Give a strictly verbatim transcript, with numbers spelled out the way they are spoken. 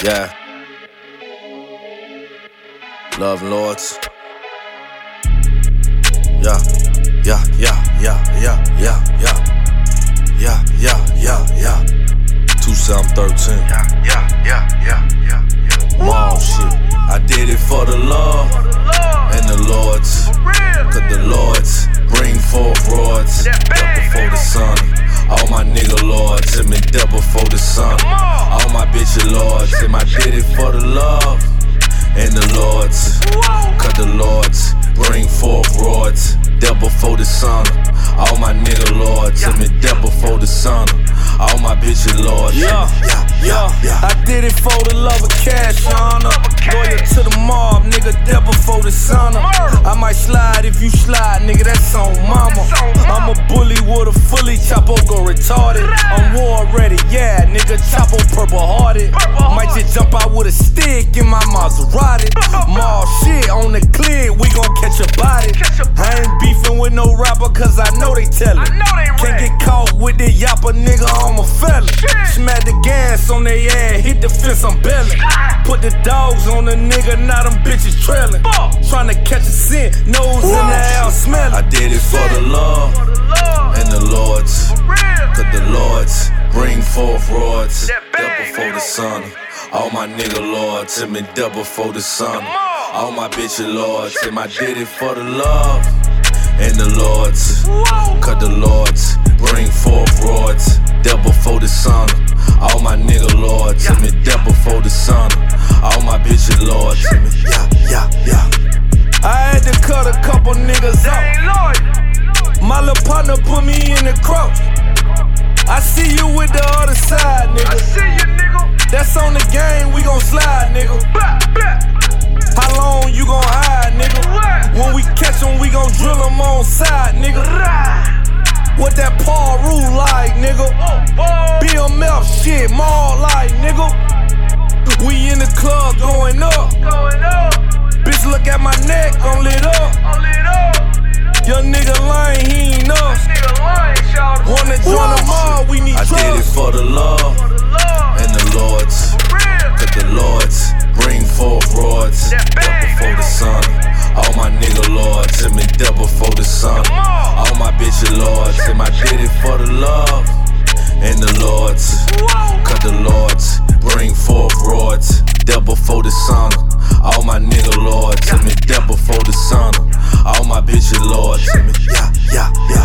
Yeah. Love Lords. Yeah, yeah, yeah, yeah, yeah, yeah, yeah, yeah, yeah, yeah, yeah. two seven thirteen. Yeah, yeah, yeah, yeah, yeah, yeah. Mall shit. I did it for the love and the Lords. Cause the Lords bring forth rods. Up before the sun. All my nigga Lords, and me dead before the sun. All my bitches Lords, and I did it for the love and the Lords. Cause the Lords bring forth rods. Dead before the sun. All my nigga Lords, and me dead before the sun. All my bitches Lords. Yeah, yeah, yeah, yeah. I did it for the love of cash, honor. Loyal to the mob, nigga, dead before the sun. I might slide if you slide, nigga, that's on mama. I'm a bully with a fully Chapo go retarded. I'm war ready, yeah, nigga, Chapo purple hearted. Might just jump out with a stick in my Maserati. Mall shit on the clear, we gon' catch a body. I ain't beefing with no rapper, cause I know they tellin'. Can't get caught with the yapper, nigga, I'm a felon. Smack the gas on their ass, hit the fence, I'm bellin'. Put the dogs on the nigga, now them bitches trailin'. Tryna catch a scent, nose in the air, smellin'. I did it for the love and the Lords. Cause the Lords bring forth rods. Dead before the sun. All my nigga Lords, and me dead before the sun. All my bitches Lords, and I did it for the love and the Lords. Cause the Lords bring forth rods. Dead before the sun. All my nigga Lords, and me dead before the sun. All my bitches Lords, and me, yeah, yeah, yeah. I had to cut a couple niggas out. My little partner put me in the crouch. I see you with the other side, nigga. I see you, nigga. That's on the game, we gon' slide, nigga. How long you gon' hide, nigga? When we catch them, we gon' drill them on side, nigga. What that Paul Rule like, nigga? B M F shit, mall like, nigga. We in the club going up. Bitch, look at my neck, I'm lit up. Young nigga lying, he ain't us. Wanna join them all, we need I trust. did it for the love and the Lords. Cause the Lords bring forth rods. Dead before the sun. All my nigga Lords, and me dead before the sun. All my bitches Lords, and I did it for the love and the Lords. Cause the Lords bring forth rods. Dead before the sun. All my nigga Lords, and me dead before the sun. All my bitches Lords, and me, yeah, yeah, yeah.